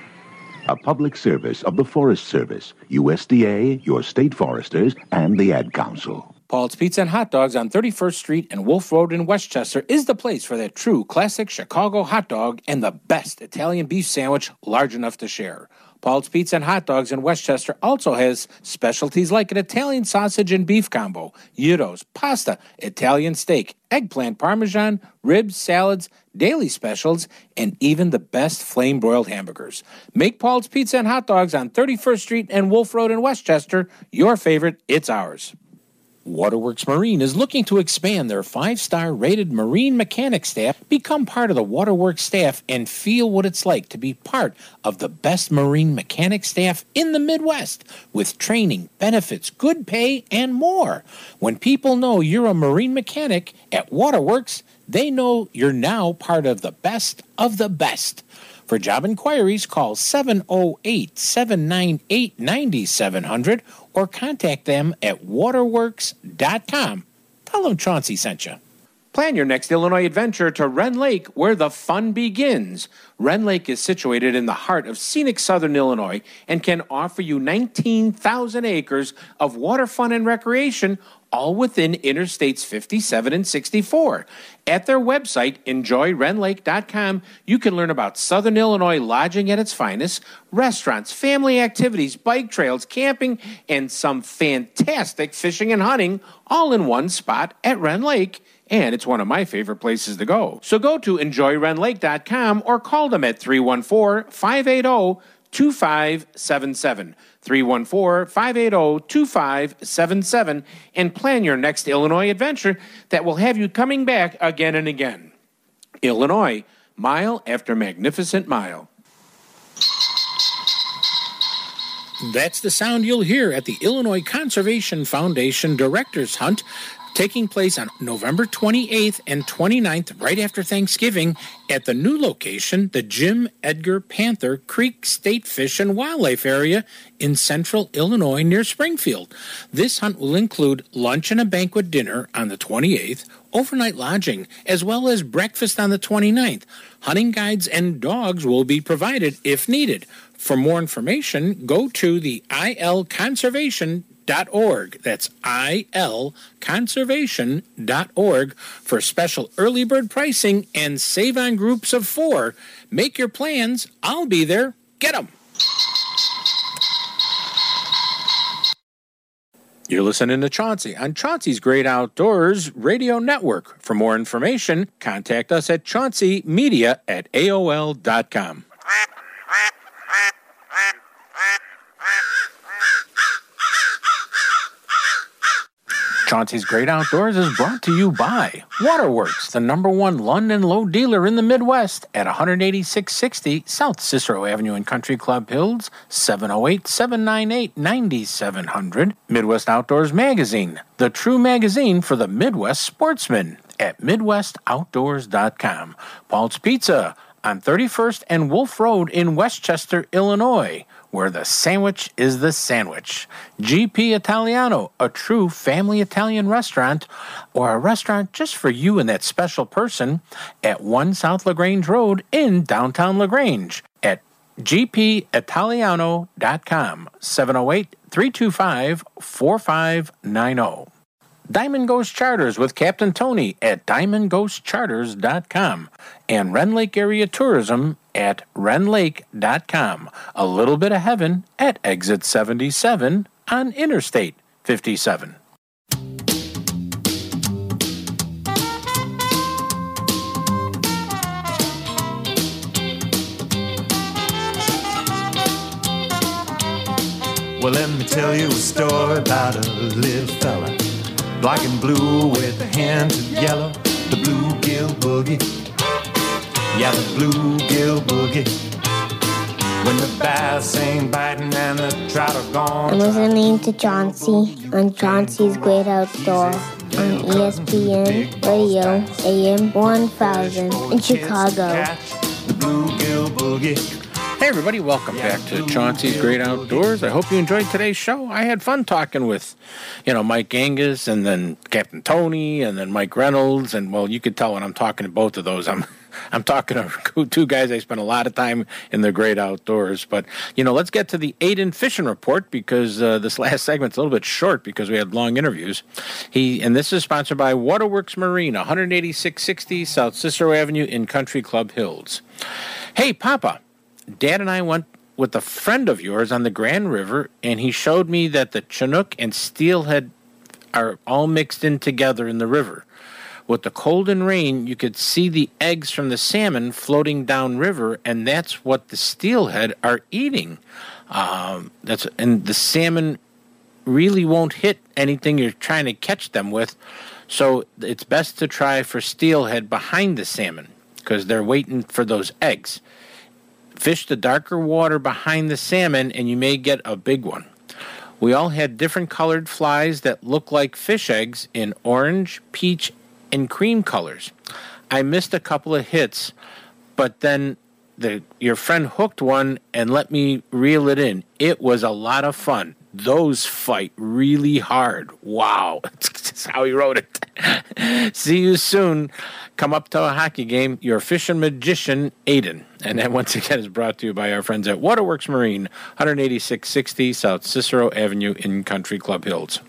A public service of the Forest Service, U S D A, your state foresters, and the Ad Council. Paul's Pizza and Hot Dogs on thirty-first Street and Wolf Road in Westchester is the place for that true classic Chicago hot dog and the best Italian beef sandwich large enough to share. Paul's Pizza and Hot Dogs in Westchester also has specialties like an Italian sausage and beef combo, gyros, pasta, Italian steak, eggplant parmesan, ribs, salads, daily specials, and even the best flame-broiled hamburgers. Make Paul's Pizza and Hot Dogs on thirty-first Street and Wolf Road in Westchester your favorite. It's ours. Waterworks Marine is looking to expand their five-star rated marine mechanic staff, become part of the Waterworks staff, and feel what it's like to be part of the best marine mechanic staff in the Midwest, with training, benefits, good pay, and more. When people know you're a marine mechanic at Waterworks, they know you're now part of the best of the best. For job inquiries, call seven oh eight, seven nine eight, nine seven hundred or contact them at waterworks dot com. Tell them Chauncey sent you. Plan your next Illinois adventure to Wren Lake, where the fun begins. Wren Lake is situated in the heart of scenic southern Illinois and can offer you nineteen thousand acres of water fun and recreation, all within Interstates fifty-seven and sixty-four. At their website, enjoy ren lake dot com, you can learn about Southern Illinois lodging at its finest, restaurants, family activities, bike trails, camping, and some fantastic fishing and hunting, all in one spot at Wren Lake. And it's one of my favorite places to go. So go to enjoy ren lake dot com or call them at three one four, five eight zero, two five seven seven. three one four, five eight zero, two five seven seven and plan your next Illinois adventure that will have you coming back again and again. Illinois, mile after magnificent mile. That's the sound you'll hear at the Illinois Conservation Foundation Directors Hunt, taking place on November twenty-eighth and twenty-ninth, right after Thanksgiving, at the new location, the Jim Edgar Panther Creek State Fish and Wildlife Area in central Illinois near Springfield. This hunt will include lunch and a banquet dinner on the twenty-eighth, overnight lodging, as well as breakfast on the twenty-ninth. Hunting guides and dogs will be provided if needed. For more information, go to the I L conservation dot org. That's I L conservation dot org for special early bird pricing and save on groups of four. Make your plans. I'll be there. Get 'em. You're listening to Chauncey on Chauncey's Great Outdoors Radio Network. For more information, contact us at chauncey media at A O L dot com. Chauncey's Great Outdoors is brought to you by Waterworks, the number one London low dealer in the Midwest at one eighty-six sixty South Cicero Avenue in Country Club Hills, seven oh eight, seven nine eight, nine seven hundred. Midwest Outdoors Magazine, the true magazine for the Midwest sportsman at midwest outdoors dot com. Paul's Pizza on thirty-first and Wolf Road in Westchester, Illinois, where the sandwich is the sandwich. G P Italiano, a true family Italian restaurant, or a restaurant just for you and that special person, at one South LaGrange Road in downtown LaGrange at g p italiano dot com, seven oh eight, three two five, four five nine oh. Diamond Ghost Charters with Captain Tony at diamond ghost charters dot com and Wren Lake Area Tourism at ren lake dot com. A little bit of heaven at exit seventy-seven on Interstate fifty-seven. Well, let me tell you a story about a little fella, black and blue with a hint of yellow, the bluegill boogie. Yeah, the bluegill boogie. when the bass ain't biting and the trout are gone. I'm listening to Chauncey on Chauncey's Great Outdoor on E S P N Radio A M one thousand in Chicago. The bluegill boogie. Hey everybody, welcome back to Chauncey's Great Outdoors. I hope you enjoyed today's show. I had fun talking with, you know, Mike Angus and then Captain Tony and then Mike Reynolds. And, well, you could tell when I'm talking to both of those, I'm I'm talking to two guys I spent a lot of time in the great outdoors. But, you know, let's get to the Aiden Fishing Report because uh, this last segment's a little bit short because we had long interviews. He And this is sponsored by Waterworks Marine, one eighty-six sixty South Cicero Avenue in Country Club Hills. Hey, Papa. Dad and I went with a friend of yours on the Grand River, and he showed me that the Chinook and steelhead are all mixed in together in the river. With the cold and rain, you could see the eggs from the salmon floating downriver, and that's what the steelhead are eating. Um, that's and the salmon really won't hit anything you're trying to catch them with, so it's best to try for steelhead behind the salmon because they're waiting for those eggs. Fish the darker water behind the salmon, and you may get a big one. We all had different colored flies that look like fish eggs in orange, peach, and cream colors. I missed a couple of hits, but then the your friend hooked one and let me reel it in. It was a lot of fun. Those fight really hard. Wow. That's how he wrote it. See you soon. Come up to a hockey game. Your fishing magician, Aiden. And that, once again, is brought to you by our friends at Waterworks Marine, one eighty-six sixty South Cicero Avenue in Country Club Hills.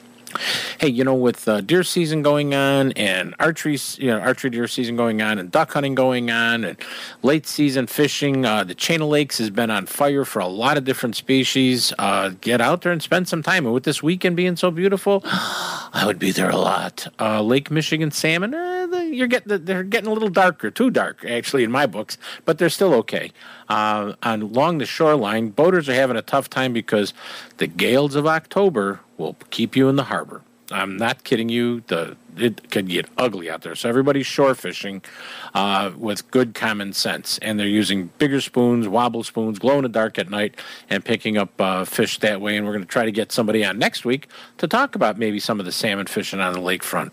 Hey, you know, with uh, deer season going on and archery, you know, archery deer season going on and duck hunting going on and late season fishing, uh, the Chain of Lakes has been on fire for a lot of different species. Uh, get out there and spend some time. And with this weekend being so beautiful, I would be there a lot. Uh, Lake Michigan salmon, uh, you're getting they're getting a little darker, too dark actually in my books, but they're still okay. Uh, on along the shoreline, boaters are having a tough time because the gales of October will keep you in the harbor. I'm not kidding you. The it could get ugly out there. So everybody's shore fishing uh, with good common sense, and they're using bigger spoons, wobble spoons, glow in the dark at night, and picking up uh, fish that way. And we're going to try to get somebody on next week to talk about maybe some of the salmon fishing on the lakefront.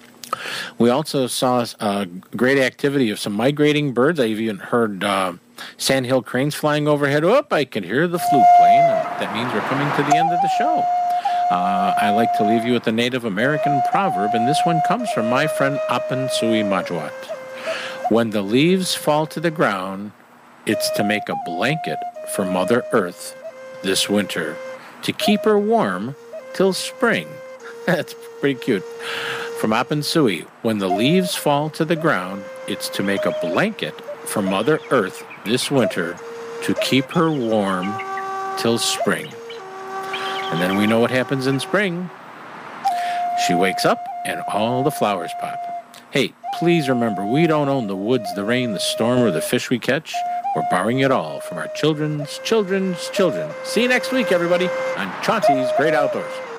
We also saw uh, great activity of some migrating birds. I even heard uh, sandhill cranes flying overhead. Oh, I can hear the flute playing. That means we're coming to the end of the show. Uh, I like to leave you with a Native American proverb, and this one comes from my friend Apan Sui Majwat. When the leaves fall to the ground, it's to make a blanket for Mother Earth this winter, to keep her warm till spring. That's pretty cute. From Apan Sui, when the leaves fall to the ground, it's to make a blanket for Mother Earth this winter, to keep her warm till spring. And then we know what happens in spring. She wakes up and all the flowers pop. Hey, please remember, we don't own the woods, the rain, the storm, or the fish we catch. We're borrowing it all from our children's children's children. See you next week, everybody, on Chauncey's Great Outdoors.